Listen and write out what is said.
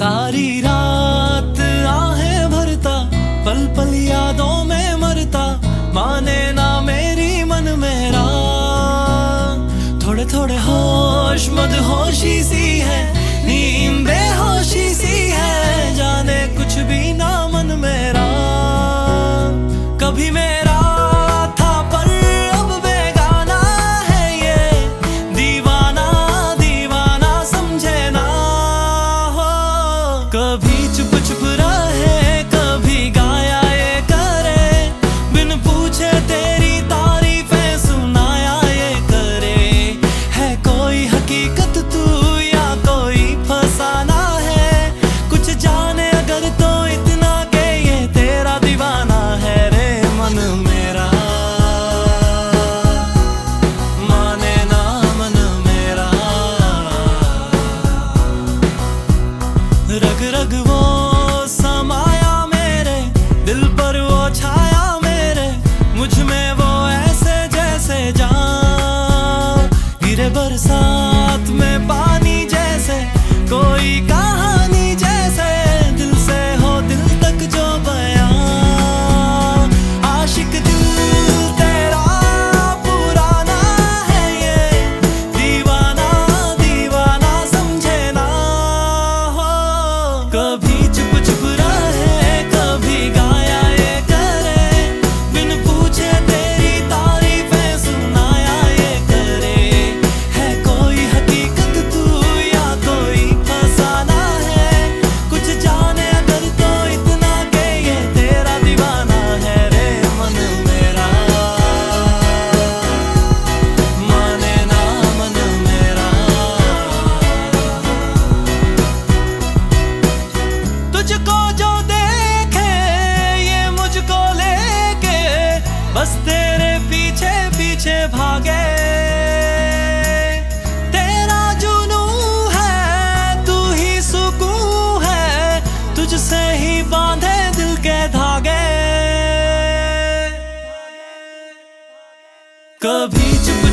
सारी रात आहें भरता, पल पल यादों में मरता, माने ना मेरी मन मेरा। थोड़े थोड़े होश मदहोशी सी है, नींद बेहोशी सी है, जाने कुछ भी ना मन मेरा। कभी मेरा था पर अब बेगाना है ये, दीवाना दीवाना समझे ना हो। कभी चुप चुप रहे, कभी गाया ये करे, बिन पूछे तेरी तारीफें सुनाया ये करे। है कोई हकीकत तू या कोई फसाना है, कुछ जाने अगर तो इतना के ये तेरा दीवाना है रे मन मेरा। माने ना मन मेरा, रग रग वो समाया मेरे दिल पर, वो छाया मेरे मुझ में, वो ऐसे जैसे जान गिरे बरसात में पानी जैसे, कोई कहानी जैसे, दिल से हो दिल तक जो बयां। आशिक दिल तेरा पुराना है ये, दीवाना दीवाना समझे ना हो। कभी चुप चुप रहे, कभी गाया ये करे, बिन पूछे तेरी तारीफें सुनाया ये करे। है कोई हकीकत तू या कोई फसाना है, कुछ जाने अगर तो इतना के ये तेरा दीवाना है रे मन मेरा। माने ना मन मेरा, तुझको जो देखे ये मुझको लेके, बस तेरे पीछे पीछे भागे। तेरा जुनू है, तू ही सुकून है, तुझसे ही बांधे दिल के धागे। कभी चुप